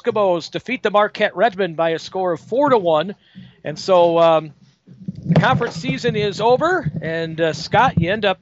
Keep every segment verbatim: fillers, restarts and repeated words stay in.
Eskimos defeat the Marquette Redmen by a score of four to one. And so um, the conference season is over. And, uh, Scott, you end up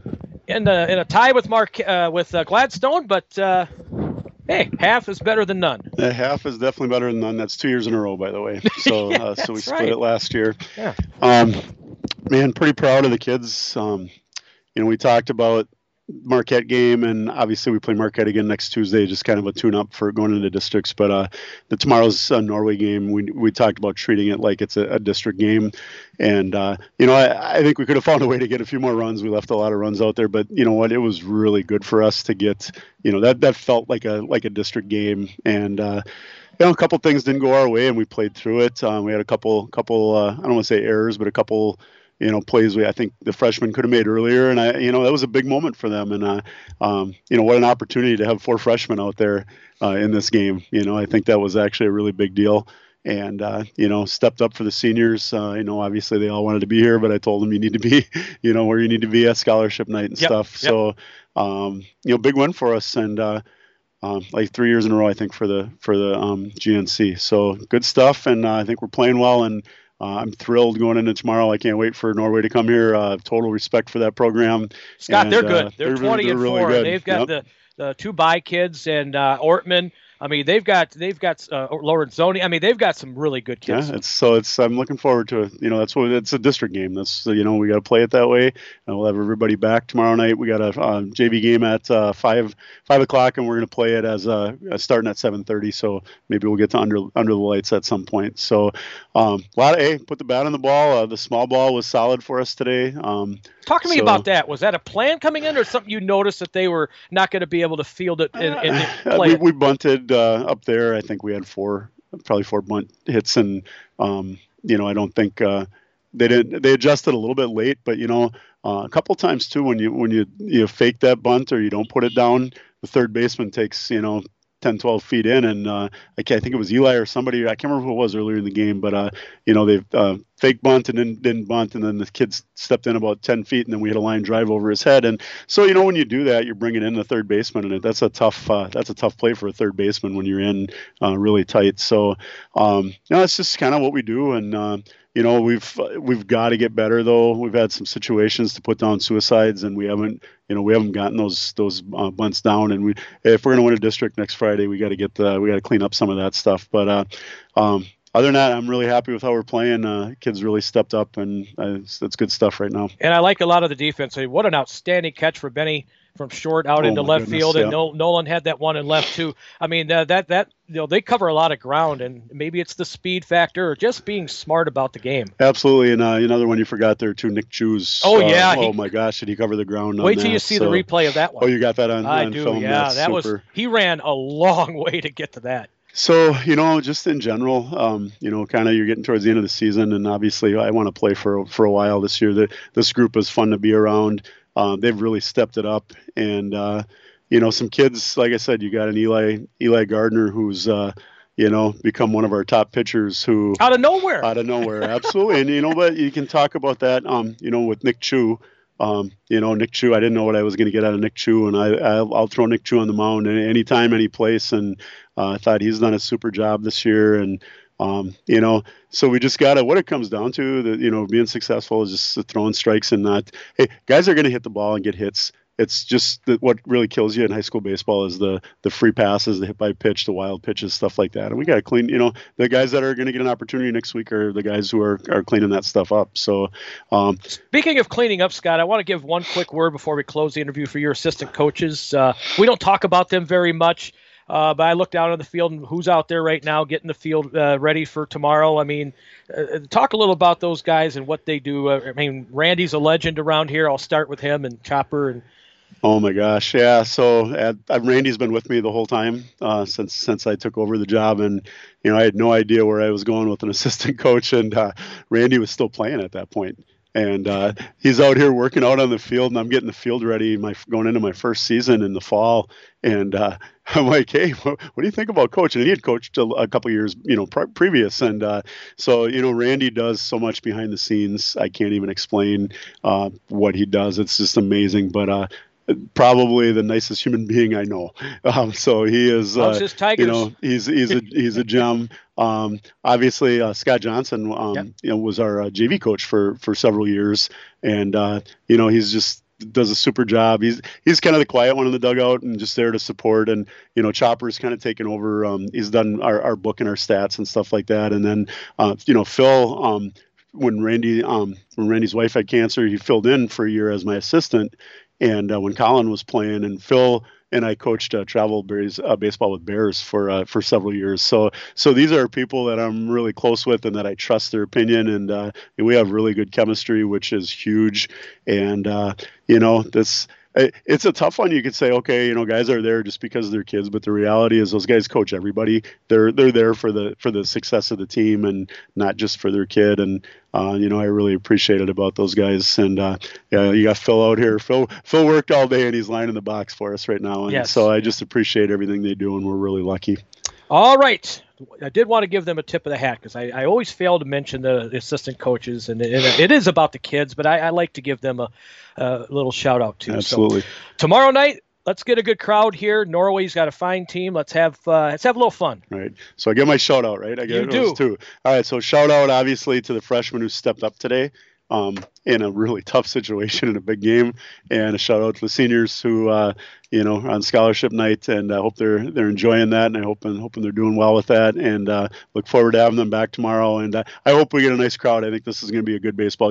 in a, in a tie with, Mark, uh, with uh, Gladstone, but uh, hey, half is better than none. Uh, half is definitely better than none. That's two years in a row, by the way. So, yeah, uh, so we split right. it last year. Yeah. Um, man, pretty proud of the kids. Um, you know, we talked about Marquette game, and obviously we play Marquette again next Tuesday, just kind of a tune-up for going into districts. But uh, the tomorrow's uh, Norway game, we we talked about treating it like it's a, a district game, and uh, you know I, I think we could have found a way to get a few more runs. We left a lot of runs out there, but you know what, it was really good for us to get, you know, that that felt like a like a district game, and uh, you know, a couple things didn't go our way, and we played through it. Um, we had a couple couple uh, I don't want to say errors, but a couple, you know, plays we I think the freshmen could have made earlier, and I, you know, that was a big moment for them. And uh, um, you know, what an opportunity to have four freshmen out there uh, in this game. You know, I think that was actually a really big deal. And uh, you know, stepped up for the seniors. Uh, you know, obviously they all wanted to be here, but I told them you need to be, you know, where you need to be at scholarship night and Yep, stuff. yep. So, um, you know, big win for us, and uh, um, like three years in a row, I think, for the for the um, G N C. So good stuff, and uh, I think we're playing well, and uh, I'm thrilled going into tomorrow. I can't wait for Norway to come here. Uh, total respect for that program. Scott, and, they're good. Uh, they're, they're twenty they're and really four. good. They've got Yep. the, the two bye kids and uh, Ortman. I mean, they've got they've got uh, Lorenzoni. I mean, they've got some really good kids. Yeah, it's so it's. I'm looking forward to it. You know, that's what it's a district game. That's you know we got to play it that way. And we'll have everybody back tomorrow night. We got a uh, J V game at uh, five five o'clock, and we're going to play it as uh, starting at seven thirty. So maybe we'll get to under under the lights at some point. So um, a lot of a put the bat on the ball. Uh, the small ball was solid for us today. Um, Talk to me so, about that. Was that a plan coming in, or something you noticed that they were not going to be able to field it and, and play we, it? we bunted uh, up there. I think we had four, probably four bunt hits, and um, you know, I don't think uh, they didn't. They adjusted a little bit late, but you know, uh, a couple times too, when you when you you fake that bunt or you don't put it down, the third baseman takes you know ten, twelve feet in, and uh, I, can't, I think it was Eli or somebody. I can't remember who it was earlier in the game, but uh, you know, they uh, fake bunt and then didn't bunt, and then the kids stepped in about ten feet, and then we had a line drive over his head. And so, you know, when you do that, you're bringing in the third baseman, and that's a tough uh, that's a tough play for a third baseman when you're in uh, really tight. So, um, you know, it's just kind of what we do, and uh, you know, we've we've got to get better though. We've had some situations to put down suicides, and we haven't. You know, we haven't gotten those those uh, bunts down, and we if we're going to win a district next Friday, we got to get the we got to clean up some of that stuff. But uh, um, other than that, I'm really happy with how we're playing. Uh, kids really stepped up, and uh, that's good stuff right now. And I like a lot of the defense. I mean, what an outstanding catch for Benny from short out Oh, into my left goodness, field, yeah. and Nol- Nolan had that one in left too. I mean, uh, that that you know they cover a lot of ground, and maybe it's the speed factor or just being smart about the game. Absolutely, and uh, another one you forgot there too, Nick Jews. Oh, Uh, yeah, oh he- my gosh, did he cover the ground? Wait on till you that? see So- the replay of that one. Oh, you got that on, I on do, film? yeah. That's that was super. he ran a long way to get to that. So, you know, just in general, um, you know, kind of you're getting towards the end of the season, and obviously I want to play for for a while this year. The, this group is fun to be around. Um, they've really stepped it up, and uh, you know, some kids, like I said, you got an Eli Eli Gardner who's uh, you know become one of our top pitchers who Out of nowhere. out of nowhere, absolutely. And you know, but you can talk about that. Um, you know, with Nick Chu. Um, you know, Nick Chu, I didn't know what I was going to get out of Nick Chu, and I, I'll, I'll throw Nick Chu on the mound anytime, any place. And uh, I thought he's done a super job this year. And, um, you know, so we just got to, what it comes down to, that, you know, being successful is just throwing strikes and not, hey, guys are going to hit the ball and get hits. It's just that what really kills you in high school baseball is the the free passes, the hit by pitch, the wild pitches, stuff like that. And we got to clean, you know, the guys that are going to get an opportunity next week are the guys who are, are cleaning that stuff up. So, um, Speaking of cleaning up, Scott, I want to give one quick word before we close the interview for your assistant coaches. Uh, we don't talk about them very much, uh, but I looked out on the field and who's out there right now getting the field uh, ready for tomorrow. I mean, uh, talk a little about those guys and what they do. Uh, I mean, Randy's a legend around here. I'll start with him and Chopper and Oh my gosh, yeah. So uh, Randy's been with me the whole time uh, since since I took over the job, and you know I had no idea where I was going with an assistant coach, and uh, Randy was still playing at that point, and uh, he's out here working out on the field, and I'm getting the field ready, my going into my first season in the fall, and uh, I'm like, hey, what, what do you think about coaching? And he had coached a, a couple years, you know, pre- previous, and uh, so you know Randy does so much behind the scenes. I can't even explain uh, what he does. It's just amazing, but. Uh, probably the nicest human being I know. Um, so he is, Loves uh, his Tigers. you know, he's he's a he's a gem. Um, obviously, uh, Scott Johnson, um, Yep. you know, was our uh, J V coach for for several years, and uh, you know, he's just does a super job. He's he's kind of the quiet one in the dugout and just there to support. And you know, Chopper's kind of taken over. Um, he's done our, our book and our stats and stuff like that. And then uh, you know, Phil. Um, when Randy, um, when Randy's wife had cancer, he filled in for a year as my assistant. And uh, when Colin was playing, and Phil and I coached uh, travel bears, uh, baseball with Bears for uh, for several years. So so these are people that I'm really close with and that I trust their opinion, and, uh, and we have really good chemistry, which is huge. And uh, you know, this. It's a tough one. You could say, okay, you know, guys are there just because they're kids, but the reality is those guys coach everybody. They're they're there for the for the success of the team and not just for their kid. And uh, you know, I really appreciate it about those guys. And uh, yeah, you got Phil out here. Phil Phil worked all day and he's lining the box for us right now. And yes. so I just appreciate everything they do, and we're really lucky. All right. I did want to give them a tip of the hat because I, I always fail to mention the, the assistant coaches, and it, it is about the kids, but I, I like to give them a, a little shout out too. Absolutely. So, tomorrow night, let's get a good crowd here. Norway's got a fine team. Let's have uh, let's have a little fun. Right. So I get my shout out, right? I get you do. Too. All right. So shout out obviously to the freshmen who stepped up today. Um, in a really tough situation in a big game, and a shout out to the seniors who, uh, you know, are on scholarship night, and I hope they're they're enjoying that, and I hope and hoping they're doing well with that, and uh, look forward to having them back tomorrow, and uh, I hope we get a nice crowd. I think this is going to be a good baseball